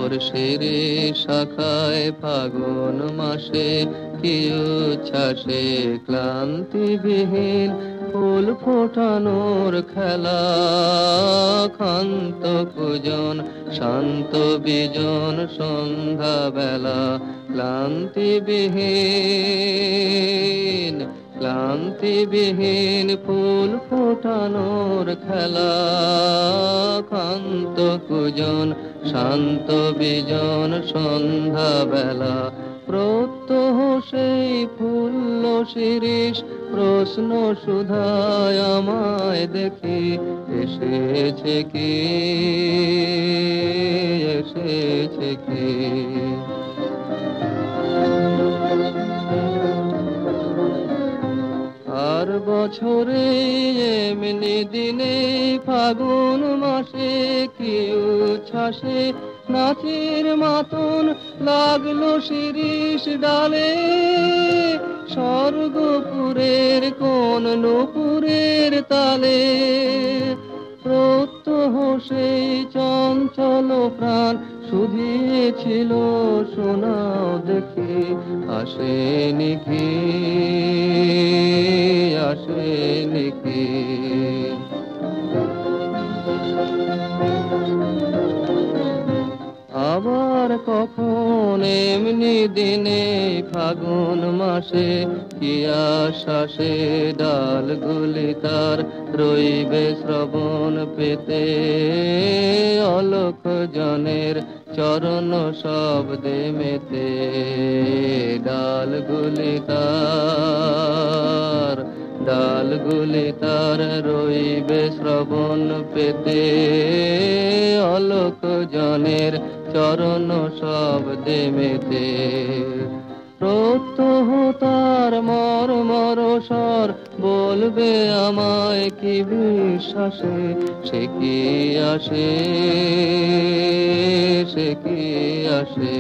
বর্ষের শাখায় ফাগুন মাসে কি উচ্ছ্বাসে ক্লান্তিবিহীন ফুল ফোটানোর খেলা, ক্ষান্ত পূজন শান্ত বিজন সন্ধ্যা বেলা, ক্লান্তিবিহীন ক্লান্তিবিহীন ফুল ফোটানোর খেলা, ক্ষান্ত পূজন শান্ত বিজন সন্ধ্যা বেলা। প্রত্যহ সেই ফুল্ল শিরীষ প্রশ্ন সুধায় আমায় দেখি, এসেছে কি এসেছে কি। আর বছরে এমনি দিনে ফাগুন মাসে কি উচ্ছ্বাসে নাচের মাতন লাগলো শিরীষ ডালে, স্বর্গপুরের কোন নূপুরের তালে। প্রত্যহ সেই চঞ্চল প্রাণ শুধিয়েছিল শোনাও দেখি, আসেনি কি আসেনি কি। আবার কখন এমনি দিনে ফাগুন মাসে কি আশ্বাসে ডালগুলি তার রইবে শ্রবণ পেতে, অলোক জনের চরণ শব্দে মেতে। ডালগুলি তার রইবে শ্রবণ পেতে, অলোক জনের চরণ শব্দে মেতে। প্রত্যহ তার মর্মর স্বর বলবে আমায় কি বিশ্বাসে, সে কি আসে সে কি আসে।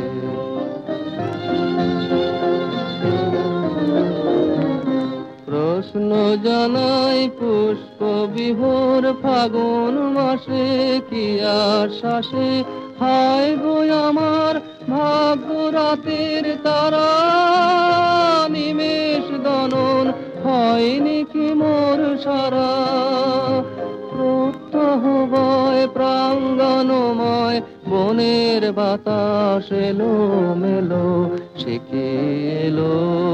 প্রশ্ন জানাই পুষ্প বিভোর ফাগুন মাসে কি আশ্বাসে, হায় গো আমার ভাগ্য রাতের তারা, নিমেষ দনন হয়নি কি মোর সারা। প্রত্যহ বয় প্রাঙ্গণময় বনের বাতাস এলো মেলো, সে কি এলো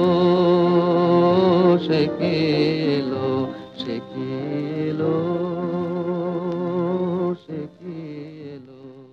সে কি এলো সে কি এলো সে কি এলো।